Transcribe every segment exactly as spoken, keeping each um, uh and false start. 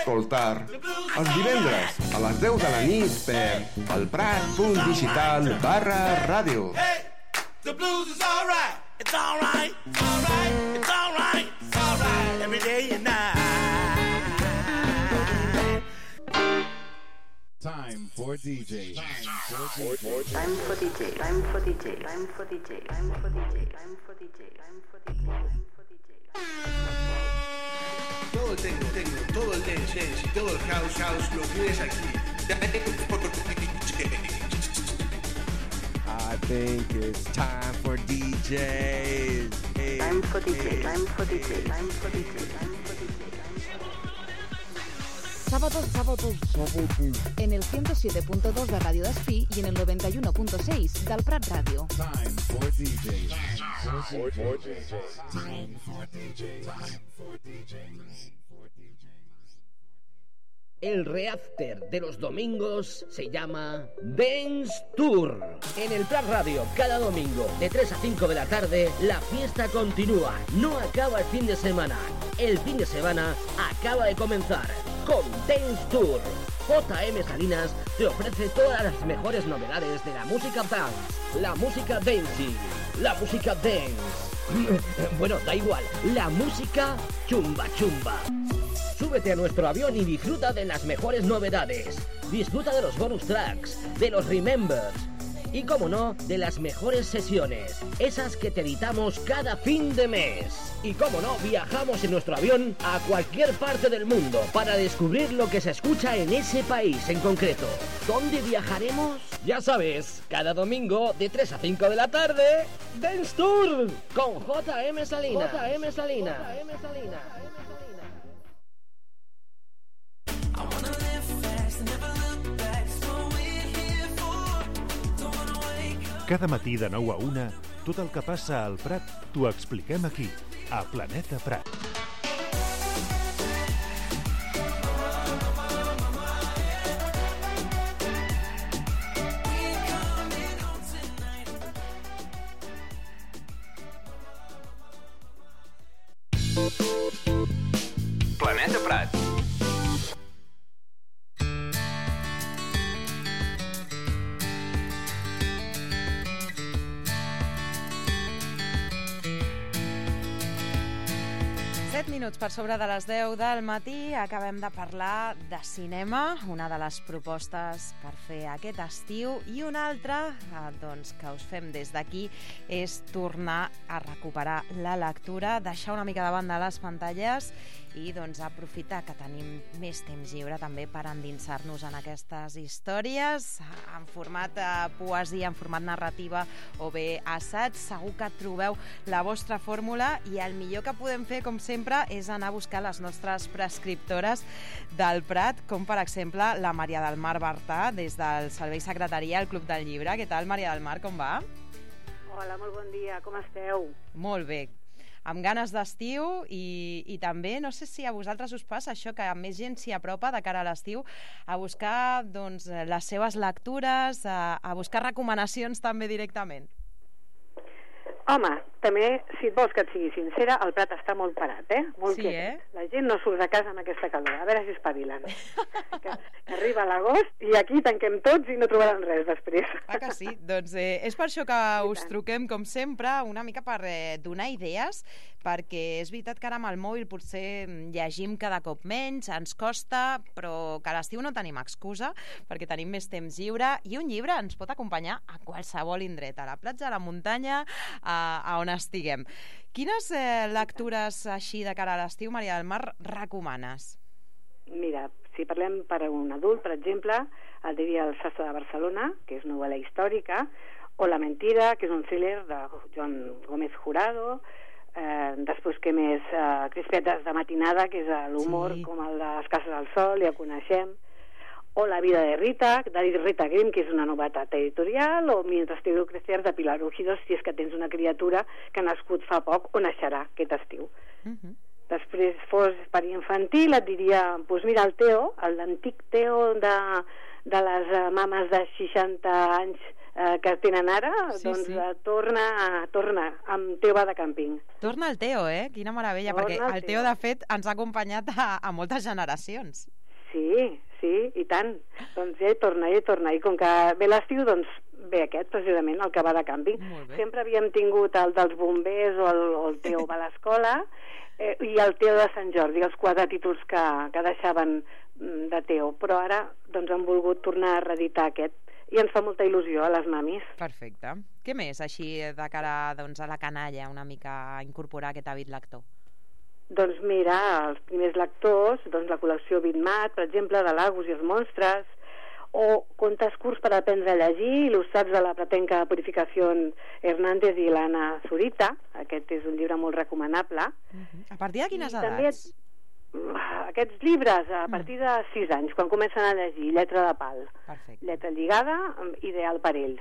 escoltar els divendres a les deu de la nit per elprat.digital barra ràdio. Hey, the blues is all right. It's all right. It's all right. It's all right. It's all right. Every day and night. Time for D J. Time for D J. Time for D J. Time for D J. Time for D J. Time for D J. Time for D J. Time for D J. Todo el techno, techno, todo el dance, dance y todo el house, house lo tienes aquí. I think it's time for D Js. Hey, time for D J. hey, time for D J. hey. Time for D J. Time for D J. Sábados, sábados, sábados. En el ciento siete punto dos de Radio Despí y en el noventa y uno punto seis del Prat Radio. Time for D J. Time for D J. Time for D J. Time for D J. El reafter de los domingos se llama Dance Tour. En el Prat Radio, cada domingo, de tres a cinco de la tarde, la fiesta continúa. No acaba el fin de semana. El fin de semana acaba de comenzar con Dance Tour. J M Salinas te ofrece todas las mejores novedades de la música dance, la música dancing, la música dance. Bueno, da igual, la música chumba chumba. Súbete a nuestro avión y disfruta de las mejores novedades. Disfruta de los bonus tracks, de los remembers y, como no, de las mejores sesiones, esas que te editamos cada fin de mes. Y, como no, viajamos en nuestro avión a cualquier parte del mundo para descubrir lo que se escucha en ese país en concreto. ¿Dónde viajaremos? Ya sabes, cada domingo de tres a cinco de la tarde, Dance Tour con J M Salinas. J M Salinas. J M Salinas. Cada matí de nou a una, tot el que passa al Prat t'ho expliquem aquí, a Planeta Prat. Planeta Prat. set minuts per sobre de les deu del matí acabem de parlar de cinema, una de les propostes per fer aquest estiu, i una altra doncs, que us fem des d'aquí és tornar a recuperar la lectura, deixar una mica de banda les pantalles i doncs, aprofitar que tenim més temps lliure també per endinsar-nos en aquestes històries en format de poesia, en format narrativa o bé assaig. Segur que trobeu la vostra fórmula i el millor que podem fer, com sempre, és anar a buscar les nostres prescriptores del Prat, com per exemple la Maria del Mar Bartà, des del Servei Secretaria al Club del Llibre. Què tal, Maria del Mar, com va? Hola, molt bon dia, com esteu? Molt bé, amb ganes d'estiu i, i també, no sé si a vosaltres us passa això, que més gent s'hi apropa de cara a l'estiu a buscar doncs, les seves lectures, a, a buscar recomanacions també directament. Home, també, si et vols que et sigui sincera, el Prat està molt parat, eh? Molt sí, quietet. Eh? La gent no surt de casa amb aquesta calor. A veure si espavilen. que, que arriba l'agost i aquí tanquem tots i no trobaran res després. Ah, que sí? Doncs eh, és per això que us truquem, com sempre, una mica per eh, donar idees, perquè és veritat que ara amb el mòbil potser llegim cada cop menys, ens costa, però que a l'estiu no tenim excusa, perquè tenim més temps lliure, i un llibre ens pot acompanyar a qualsevol indret, a la platja, a la muntanya, a, a on estiguem. Quines eh, lectures així de cara a l'estiu, Maria del Mar, recomanes? Mira, si parlem per a un adult, per exemple, el diria El sastre de Barcelona, que és novel·la històrica, o La mentira, que és un thriller de Joan Gómez Jurado. Eh, després, què més? Eh, Crispetes de matinada, que és l'humor sí. com el de Les cases del sol, ja coneixem. O La vida de Rita, de Rita Grimm, que és una novetat editorial, o Mientras te veo crecer, de Pilar Ujidos, si és que tens una criatura que ha nascut fa poc o naixerà aquest estiu. Uh-huh. Després, fos per infantil, et diria, doncs mira, el Teo, l'antic Teo de, de les mames de seixanta anys eh, que tenen ara, sí, doncs sí. Eh, torna, torna amb Teo va de càmping. Torna el Teo, eh? Quina meravella, torna perquè el Teo, Teo, de fet, ens ha acompanyat a, a moltes generacions. Sí, sí, i tant. Doncs ja hi torna, ja hi torna. I com que ve l'estiu, doncs ve aquest, precisament, el que va de càmping. Sempre havíem tingut el dels bombers o el, o el Teo va a l'escola eh, i el Teo de Sant Jordi, els quatre títols que, que deixaven de Teo. Però ara doncs, han volgut tornar a reeditar aquest i ens fa molta il·lusió a les mamis. Perfecte. Què més, així, de cara doncs, a la canalla, una mica incorporar aquest hàbit lector? Doncs mira, els primers lectors, doncs la col·lecció Bitmat, per exemple, de l'Agus i els monstres, o contes curts per aprendre a llegir, il·lustrats de la pretenca Purificació Hernández i l'Anna Zurita. Aquest és un llibre molt recomanable. Uh-huh. A partir de quines I edats? També, aquests llibres, a partir de sis anys, quan comencen a llegir, lletra de pal. Perfecte. Lletra lligada, ideal per ells.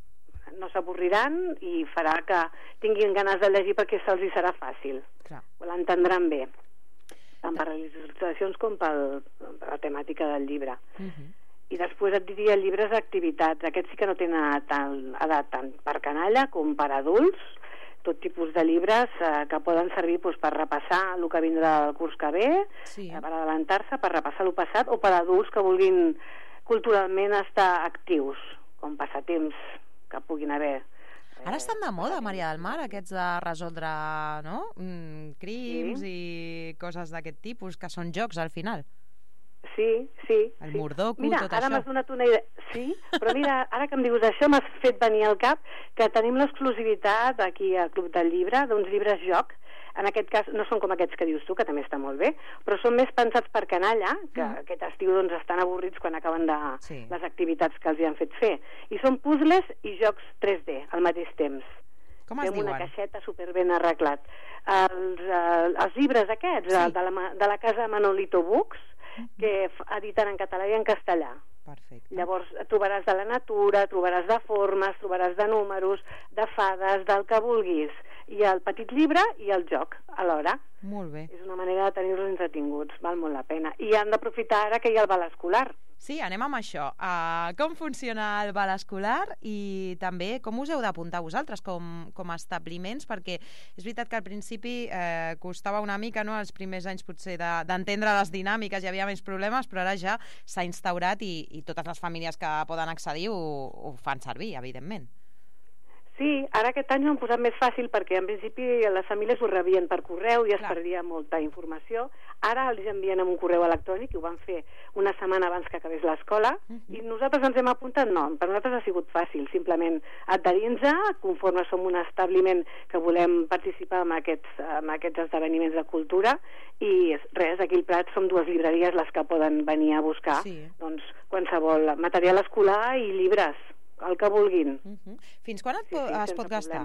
No s'avorriran i farà que tinguin ganes de llegir perquè se'ls hi serà fàcil. Clar. L'entendran bé, tant per les il·lustracions com pel, per la temàtica del llibre. Uh-huh. I després et diria llibres d'activitats. Aquests sí que no tenen tant, edat tant per canalla com per adults, tot tipus de llibres eh, que poden servir doncs, per repassar el que vindrà el curs que ve, sí. eh, per adelantar-se, per repassar el passat, o per adults que vulguin culturalment estar actius, com passatemps que puguin haver. Ara estan de moda, Maria del Mar, aquests de resoldre no? mm, crims sí. i coses d'aquest tipus, que són jocs al final. Sí, sí. El sí. Mordoku, mira, tot ara això. m'has donat una idea. Sí, però mira, ara que em dius això, m'has fet venir al cap que tenim l'exclusivitat aquí al Club del Llibre d'uns llibres joc. En aquest cas no són com aquests que dius tu, que també està molt bé, però són més pensats per canalla, que mm. aquest estiu doncs, estan avorrits quan acaben de sí. les activitats que els hi han fet fer. I són puzzles i jocs tres D al mateix temps. Com es diuen? diuen? Una caixeta superben arreglat. Els, eh, els llibres aquests, sí. de, la, de la casa Manolito Books, que editen en català i en castellà. Perfecte. Llavors trobaràs de la natura, trobaràs de formes, trobaràs de números, de fades, del que vulguis. I el petit llibre i el joc alhora. Molt bé. És una manera de tenir-los entretinguts, val molt la pena. I han d'aprofitar ara que hi ha el bal escolar. Sí, anem amb això. Uh, com funciona el bal escolar i també com us heu d'apuntar vosaltres com, com a establiments, perquè és veritat que al principi eh, costava una mica, no?, els primers anys potser d'entendre de, les dinàmiques, hi havia més problemes, però ara ja s'ha instaurat i, i totes les famílies que poden accedir ho, ho fan servir, evidentment. Sí, ara aquest any ho han posat més fàcil perquè en principi les famílies ho rebien per correu i es Clar. perdia molta informació. Ara els envien amb un correu electrònic i ho van fer una setmana abans que acabés l'escola uh-huh. i nosaltres ens hem apuntat, no, per nosaltres ha sigut fàcil, simplement adherir-nos, conforme som un establiment que volem participar en aquests, en aquests esdeveniments de cultura i res, aquí al Prat som dues llibreries les que poden venir a buscar sí. doncs, qualsevol material escolar i llibres, el que vulguin. Uh-huh. Fins quan et po sí, sí, es pot gastar?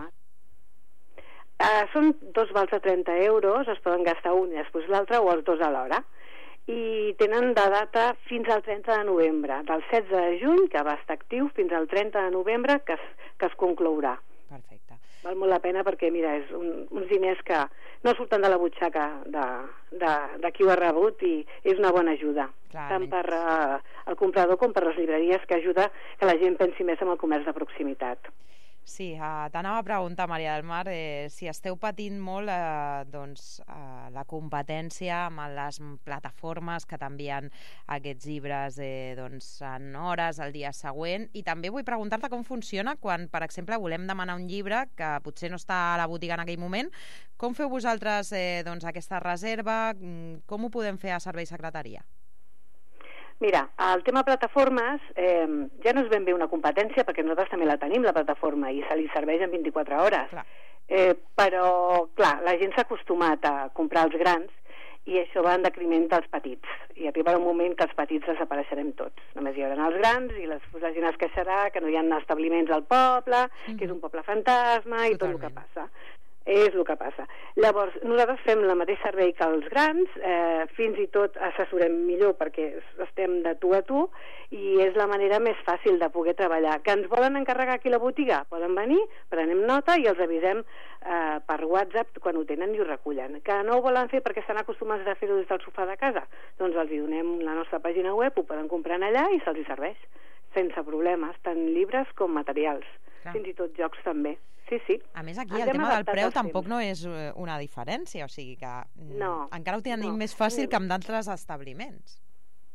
Uh, són dos vals de trenta euros, es poden gastar un i després l'altre o els dos alhora. I tenen de data fins al trenta de novembre, del setze de juny, que va estar actiu, fins al trenta de novembre, que es, que es conclourà. Perfecte. Val molt la pena perquè, mira, és un, uns diners que no surten de la butxaca de, de, de qui ho ha rebut i és una bona ajuda. Clar, tant per uh, el comprador com per les llibreries, que ajuda que la gent pensi més en el comerç de proximitat. Sí, uh, t'anava a preguntar, Maria del Mar, eh, si esteu patint molt eh, doncs, eh, la competència amb les plataformes que t'envien aquests llibres eh, doncs, en hores, el dia següent, i també vull preguntar-te com funciona quan, per exemple, volem demanar un llibre que potser no està a la botiga en aquell moment. Com feu vosaltres eh, doncs, aquesta reserva? Com ho podem fer a Servei Secretaria? Mira, el tema plataformes eh, ja no és ben bé una competència perquè nosaltres també la tenim, la plataforma, i se li serveix en vint-i-quatre hores. Clar. Eh, però, clar, la gent s'ha acostumat a comprar els grans i això va en decriment dels petits. I arribarà un moment que els petits desapareixerem tots. Només hi haurà els grans i les, la gent es queixarà que no hi ha establiments al poble, mm-hmm. que és un poble fantasma i Totalment. Tot el que passa. És el que passa. Llavors, nosaltres fem el mateix servei que els grans, eh, fins i tot assessorem millor perquè estem de tu a tu i és la manera més fàcil de poder treballar. Que ens volen encarregar aquí a la botiga? Poden venir, prenem nota i els avisem eh, per WhatsApp quan ho tenen i ho recullen. Que no ho volen fer perquè estan acostumats a fer-ho des del sofà de casa? Doncs els hi donem la nostra pàgina web, ho poden comprar allà i se'ls hi serveix. Sense problemes, tant llibres com materials. Clar. Fins i tot jocs també. Sí, sí. A més, aquí el tema del preu tampoc no és una diferència, o sigui que no, encara ho tenim no, més fàcil no. que amb d'altres establiments.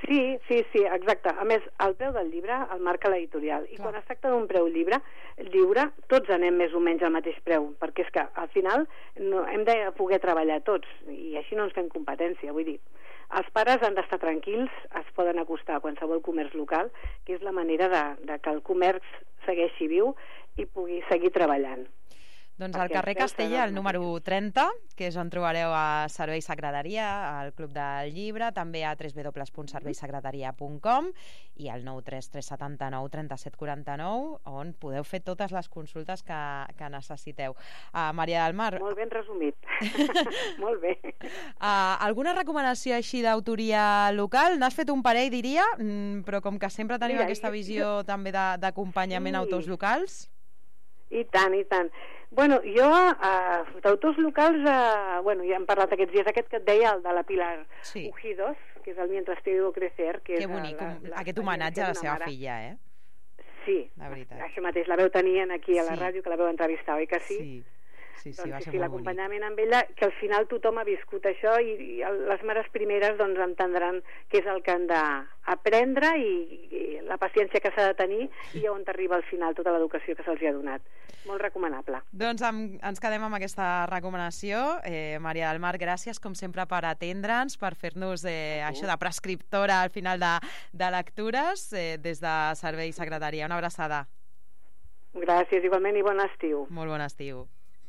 Sí, sí, sí, exacte. A més, el preu del llibre el marca l'editorial. I quan es tracta d'un preu llibre, lliure, tots anem més o menys al mateix preu, perquè és que al final no, hem de poder treballar tots, i així no ens fem competència. Vull dir, els pares han d'estar tranquils, es poden acostar a qualsevol comerç local, que és la manera de, de que el comerç segueixi viu i pugui seguir treballant. Doncs al carrer Castella, el número trenta, que és on trobareu a Servei Secretaria, al Club del Llibre, també a w w w punt servei secretaria punt com i al nou tres tres set nou tres set quatre nou, on podeu fer totes les consultes que, que necessiteu. Uh, Maria del Mar... Molt ben resumit. Molt bé. Uh, alguna recomanació així d'autoria local? N'has fet un parell, diria, mm, però com que sempre tenim Mira, aquesta jo, visió jo... també d'acompanyament sí. a autors locals... I tant, i tant. Bueno, jo, uh, d'autors locals, uh, bueno, ja hem parlat aquests dies, aquest que et deia, el de la Pilar sí. Ujidos, que és el Mientras te digo crecer. Que que és bonic, la, la, aquest homenatge a la seva mare. filla, eh? Sí, la veritat. Això mateix, la veu tenien aquí a la sí. ràdio, que la veu entrevistar, oi que sí? Sí. Sí, sí, doncs, va sí, ser sí, molt l'acompanyament amb ella, que al final tothom ha viscut això i, i les mares primeres doncs entendran què és el que han d'aprendre i, i la paciència que s'ha de tenir i on arriba al final tota l'educació que se'ls ha donat. Molt recomanable. Doncs amb, ens quedem amb aquesta recomanació. Eh, Maria del Mar, gràcies com sempre per atendre'ns, per fer-nos eh, uh. això de prescriptora al final de, de lectures eh, des de Servei Secretaria. Una abraçada. Gràcies, igualment, i bon estiu. Molt bon estiu.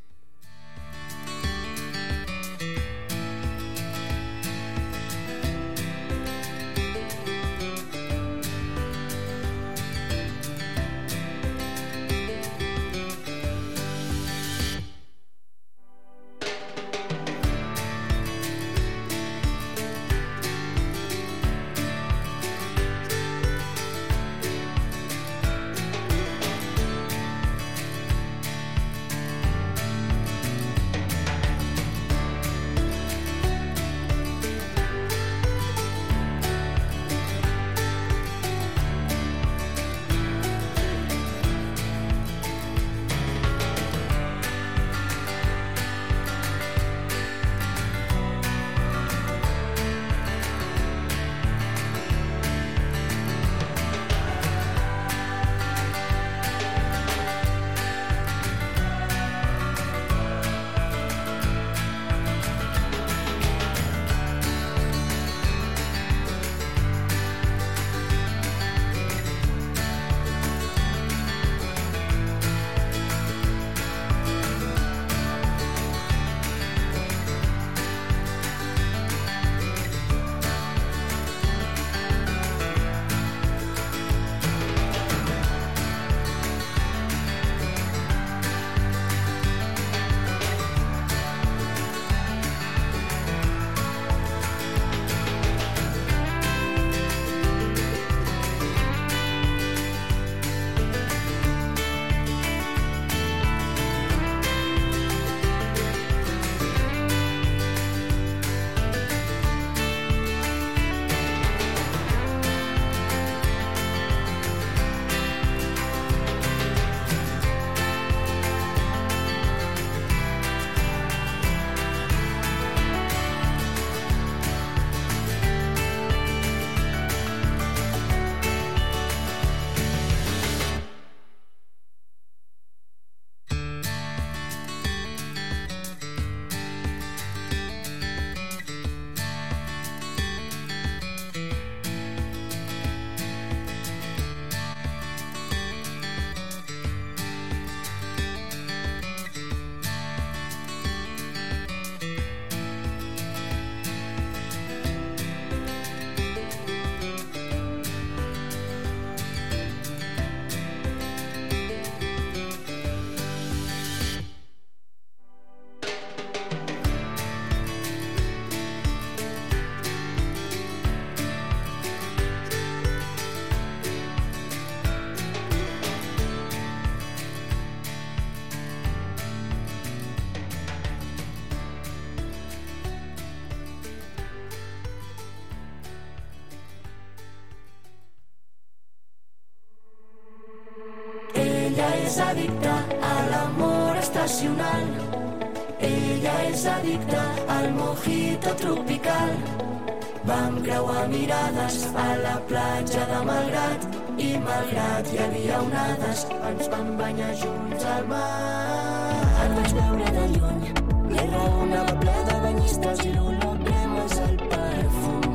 Ella és addicta a l'amor estacional. Ella és addicta al mojito tropical. Vam creuar mirades a la platja de Malgrat i malgrat hi havia onades ens vam banyar junts al mar. Et vaig veure de lluny, l'R anava ple de banyistes i l'hologremes al perfum.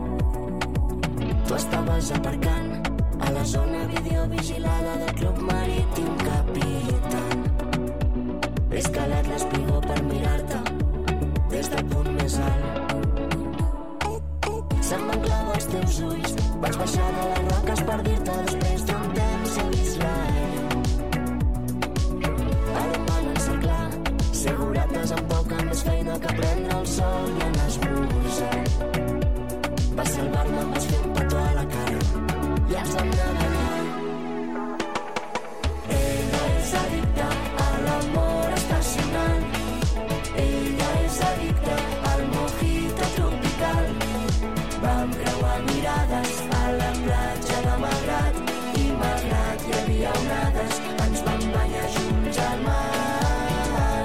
Tu estaves aparcant a la zona videovigilada del Club Marítim Capitán. He escalat l'espigó per mirar-te des del punt més alt. Se'm van clavar els teus ulls, vaig baixar de les roques per dir-te després d'un temps he vist la llum. Ara em van encerclar, segurates amb poca més feina que prendre el sol i anar a esmorzar. Vas salvar-me, em vas fer un petó a la cara i ens vam anar d'allà. Ella és addicta a l'amor estacional. Ella és addicta al mojito tropical. Vam creuar mirades a la platja de Malgrat i malgrat hi havia onades ens vam banyar junts al mar.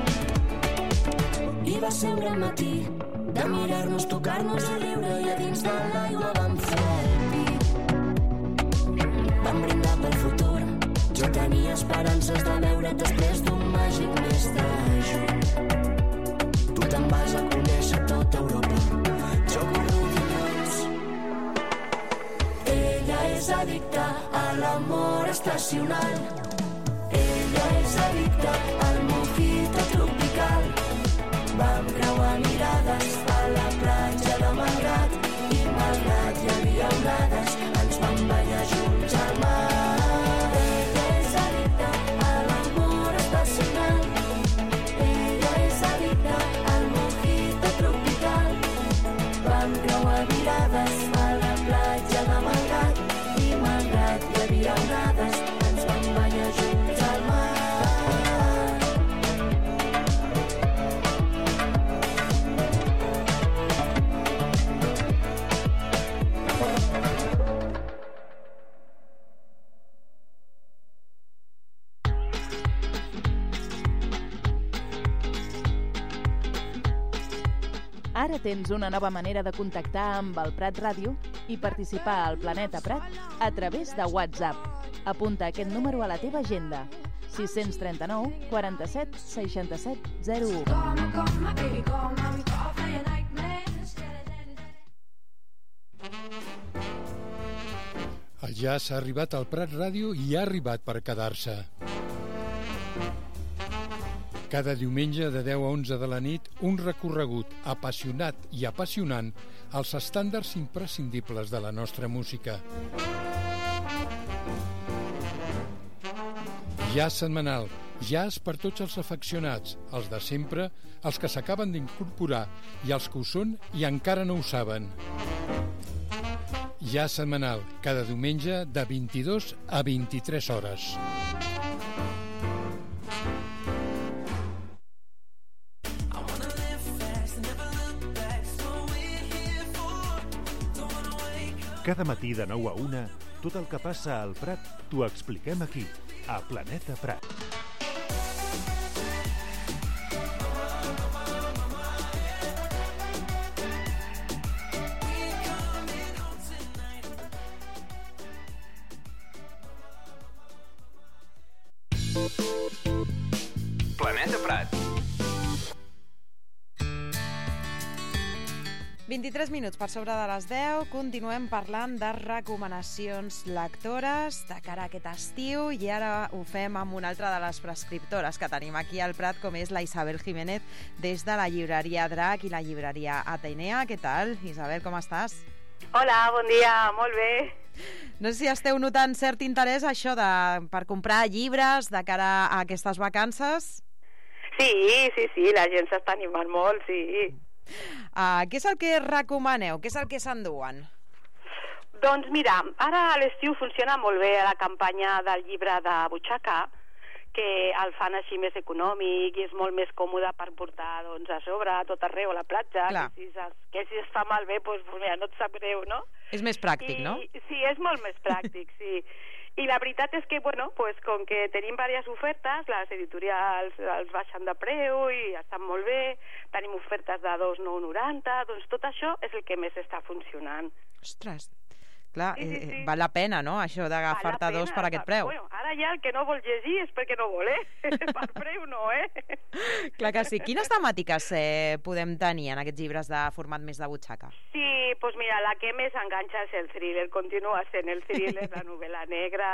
I va ser un gran matí de mirar-nos, tocar-nos i riure i a dins de l'aigua vam fer el pit. Vam brindar pel futur, jo tenia esperances de veure't després d'un màgic mes de juny. Tu te'n vas a conèixer tota Europa, jo corro dilluns. Ella és addicta a l'amor estacional. Ella és addicta al mojito tropical. Vam creuar mirades a la platja de Malgrat i malgrat hi havia onades ens vam banyar junts al mar. Ella és addicta a l'amor estacional. Ella és addicta al mojito tropical. Vam creuar mirades a la platja de Malgrat i malgrat hi havia onades ens vam banyar junts al mar. Ara tens una nova manera de contactar amb el Prat Ràdio i participar al Planeta Prat a través de WhatsApp. Apunta aquest número a la teva agenda. sis tres nou, quaranta-set, seixanta-set, zero u. El jazz ha arribat al Prat Ràdio i ha arribat per quedar-se. Cada diumenge de deu a onze de la nit, un recorregut apassionat i apassionant als estàndards imprescindibles de la nostra música. Jazz setmanal, jazz per tots els afeccionats, els de sempre, els que s'acaben d'incorporar i els que ho són i encara no ho saben. Jazz setmanal, cada diumenge de vint-i-dos a vint-i-tres hores. Cada matí de nou a una, tot el que passa al Prat t'ho expliquem aquí, a Planeta Prat. Planeta Prat. vint-i-tres minuts per sobre de les deu, continuem parlant de recomanacions lectores de cara a aquest estiu i ara ho fem amb una altra de les prescriptores que tenim aquí al Prat, com és la Isabel Jiménez, des de la llibreria Drac i la llibreria Atenea. Què tal, Isabel, com estàs? Hola, bon dia, molt bé. No sé si esteu notant cert interès això de, per comprar llibres de cara a aquestes vacances. Sí, sí, sí, la gent s'està animant molt, sí. Uh, què és el que recomaneu? Què és el que s'enduen? Doncs mira, ara a l'estiu funciona molt bé la campanya del llibre de butxaca, que el fan així més econòmic i és molt més còmode per portar doncs, a sobre, a tot arreu, a la platja, que si, es, que si es fa malbé, doncs, mira, no et sap greu, no? És més pràctic, I, no? Sí, és molt més pràctic, sí. I la veritat és que, bueno, pues, com que tenim diverses ofertes, les editorials els baixen de preu i estan molt bé, tenim ofertes de dos coma nou noranta, doncs tot això és el que més està funcionant. Ostres, clar, Sí, sí, eh, sí. val la pena, no?, això d'agafar-te Val la dos pena, per aquest preu. Bueno, ara ja el que no vol llegir és perquè no vol, eh? Per preu no, eh? Clar que sí. Quines temàtiques eh, podem tenir en aquests llibres de format més de butxaca? Sí, doncs pues mira, la que més enganxa és el thriller, continua sent el thriller, la novel·la negra,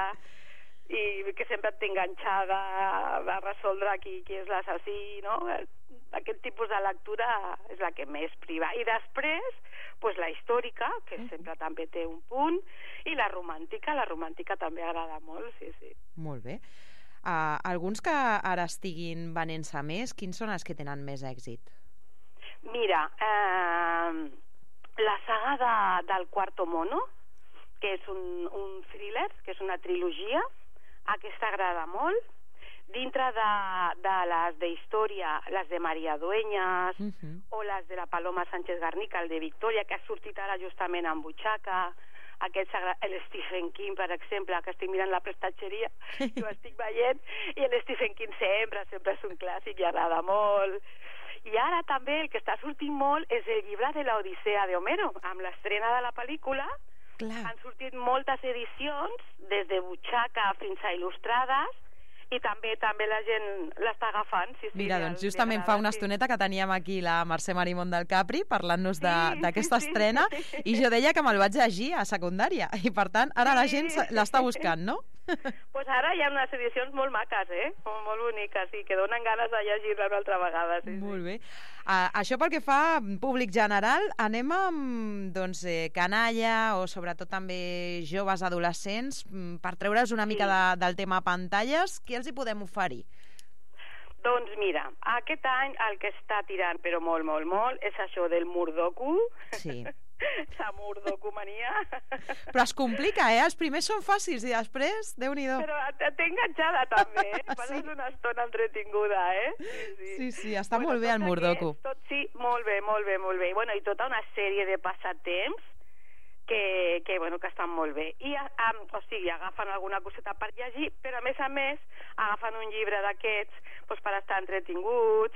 i que sempre et té enganxada a resoldre qui, qui és l'assassí, no? Aquest tipus de lectura és la que més priva. I després, pues, la històrica, que sempre també té un punt, i la romàntica, la romàntica també agrada molt, sí, sí. Molt bé. Uh, alguns que ara estiguin venent-se més, quins són els que tenen més èxit? Mira, eh, la saga de, del Quarto Mono, que és un, un thriller, que és una trilogia, aquesta agrada molt. Dintre de, de les de història, les de Maria Dueñas, uh -huh. o les de la Paloma Sánchez Garnica, el de Victòria, que ha sortit ara justament en butxaca, aquest, el Stephen King, per exemple, que estic mirant la prestatgeria i ho estic veient, i el Stephen King sempre, sempre és un clàssic i agrada molt. I ara també el que està sortint molt és el llibre de l'Odissea de Homero, amb l'estrena de la pel·lícula. Clar. Han sortit moltes edicions, des de butxaca fins a il·lustrades, i també també la gent l'està agafant. Sí, sí, Mira, doncs justament fa una estoneta que teníem aquí la Mercè Marimón del Capri parlant-nos d'aquesta sí, sí, estrena sí, sí. I jo deia que me'l vaig llegir a secundària i per tant ara sí. La gent l'està buscant, no? Pues ara hi ha unes edicions molt maques, eh? Molt boniques i que donen ganes de llegir-la una altra vegada. Sí, molt bé. Uh, això pel que fa a públic general, anem amb doncs, eh, canalla o sobretot també joves adolescents per treure's una mica sí. de, del tema pantalles. Què els hi podem oferir? Doncs mira, aquest any el que està tirant però molt, molt, molt és això del murdoku. Sí. La murdocomania. Però es complica, eh? Els primers són fàcils i després, Déu-n'hi-do. Però t'he enganxada també, eh? Passes sí. una estona entretinguda, eh? Sí, sí, sí, sí està bueno, molt bé el murdoku. Tot, sí, molt bé, molt bé, molt bé. I, bueno, i tota una sèrie de passatemps que, que, bueno, que estan molt bé. I, um, o sigui, agafen alguna coseta per llegir, però a més a més agafen un llibre d'aquests doncs, per estar entretinguts.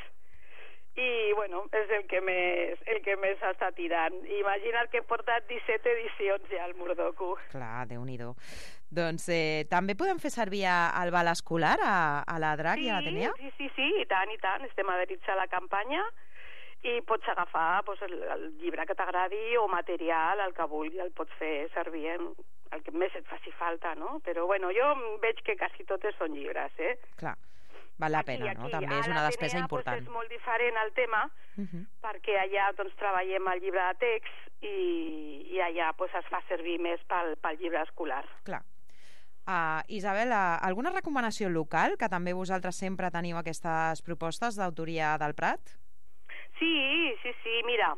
I, bueno, és el que més el que més està tirant. Imagina't que he portat disset edicions ja al murdoku. Clar, Déu-n'hi-do. Doncs eh, també podem fer servir el val escolar a, a la Drac sí, i a l'Atenea? Sí, sí, sí, i tant, i tant. Estem adherits a la campanya i pots agafar pues, el, el llibre que t'agradi o material, el que vulgui, el pots fer servir en el que més et faci falta, no? Però, bueno, jo veig que quasi totes són llibres, eh? Clar. Val la pena, aquí, no? També és una despesa important. Pues, és molt diferent el tema, uh -huh. perquè allà doncs, treballem el llibre de text i, i allà pues, es fa servir més pel, pel llibre escolar. Clar. Uh, Isabel, uh, alguna recomanació local, que també vosaltres sempre teniu aquestes propostes d'autoria del Prat? Sí, sí, sí, mira,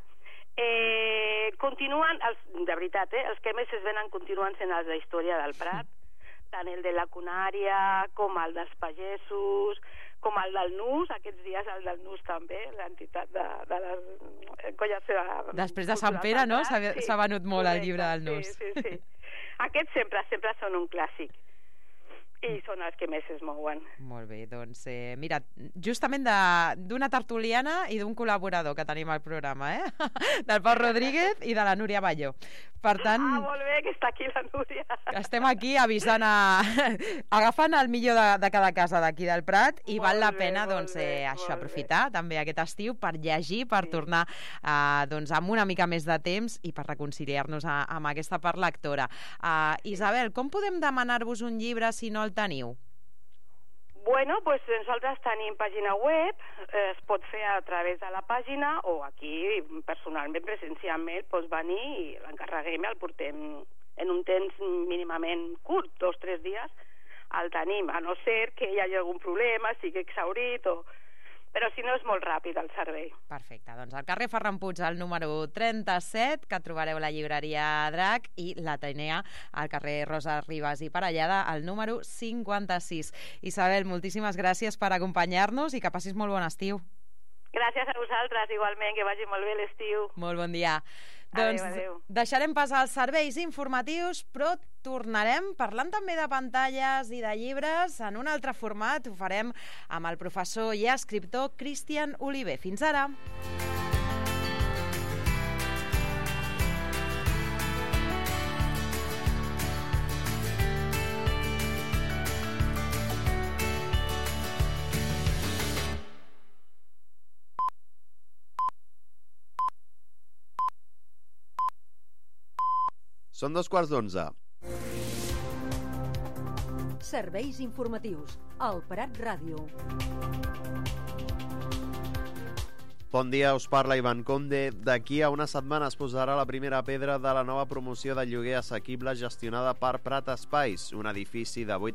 eh, continuen, els, de veritat, eh, els que més es venen continuen sent els de història del Prat, tant el de la Cunària com el dels pagesos, com el del Nus, aquests dies el del Nus també, l'entitat de, de les colles... De, Després de Sant Pere, no? S'ha sí, venut molt correcte, el llibre del Nus. Sí, sí, sí. Aquests sempre, sempre són un clàssic. I són els que més es mouen. Molt bé, doncs eh, mira, justament d'una tertuliana i d'un col·laborador que tenim al programa, eh? Del Pau Rodríguez i de la Núria Balló. Per tant... Ah, molt bé, que està aquí la Núria. Estem aquí avisant a... agafant el millor de, de cada casa d'aquí del Prat i molt val la pena, bé, doncs, eh, això, aprofitar bé. També aquest estiu per llegir, per sí. tornar eh, doncs, amb una mica més de temps i per reconciliar-nos a, amb aquesta part lectora. Uh, Isabel, com podem demanar-vos un llibre si no el teniu? Bueno, pues nosaltres tenim pàgina web, eh, es pot fer a través de la pàgina o aquí, personalment, presencialment, pots venir i l'encarreguem i el portem en un temps mínimament curt, dos o tres dies, el tenim, a no ser que hi hagi algun problema, sigui exhaurit o... Però si no és molt ràpid el servei. Perfecte, doncs al carrer Ferran Puig, al número trenta-set, que trobareu la llibreria Drac, i l'Atenea al carrer Rosa Ribas i Parellada, al número cinquanta-sis. Isabel, moltíssimes gràcies per acompanyar-nos i que passis molt bon estiu. Gràcies a vosaltres, igualment, que vagi molt bé l'estiu. Molt bon dia. Doncs adéu. deixarem passar els serveis informatius, però tornarem parlant també de pantalles i de llibres en un altre format. Ho farem amb el professor i escriptor Cristian Oliver. Fins ara! Són dos quarts d'onze. Serveis informatius. El Prat Ràdio. Bon dia, us parla Ivan Conde. D'aquí a una setmana es posarà la primera pedra de la nova promoció de lloguer assequible gestionada per Prat Espais, un edifici de vuit